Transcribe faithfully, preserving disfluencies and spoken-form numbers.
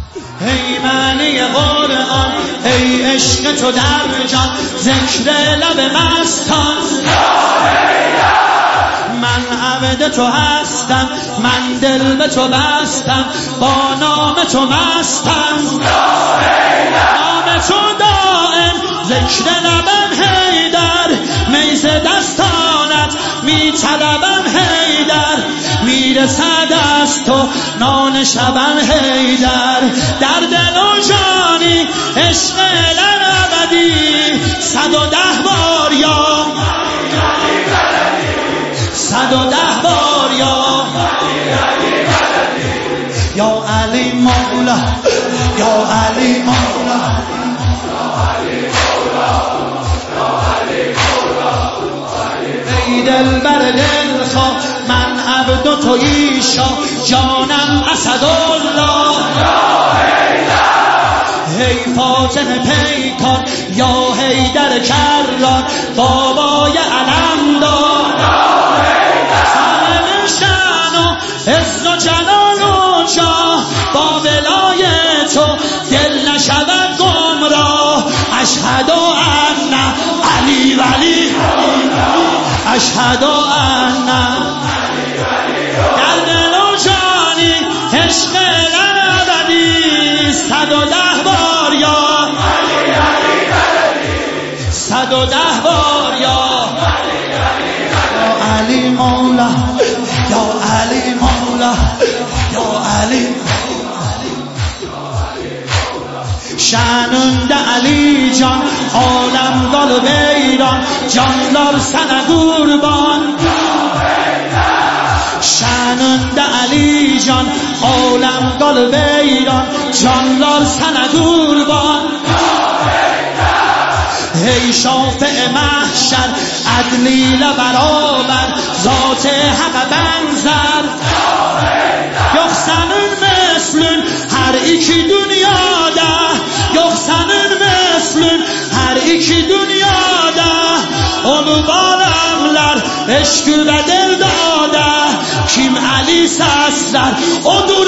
ای معنی قرآن ای عشق تو در جان ذکر لب مستان من عبد تو هستم من دل به تو بستم با نام تو مستم نام تو دائم ذکر لبم حیدر میز دستانت می طلبم حیدر میرسد از تو نان شبم حیدر در دل و جانی عشق لبدی صد و ده بار یا صد و ده بار یا یا علی مولا یا علی مولا ای دل بر دل خواه من عبد و تو ایشا جانم اسدالله ای فاتح پیکار یا حیدر کرار بابای علمدار صاحب شان و عز و جلال و جاه با ولای تو دل نشود گمراه اشهد ان علی ولی اشهد ان در دل و جانی عشق لبدی صد و ده بار یا صد و ده بار یا یا علی مولا یا علی مولا یا علی şanında Ali can alem dal beyran canlar sana kurban şanında Ali can alem dal beyran canlar sana kurban ey şafi mahşer adliyle beraber zat-ı hak benzer yok senin mislin her iki dünyada yok senin mislin her iki dünyada onu balamlar eşkü ve dil dada kim Ali sesler o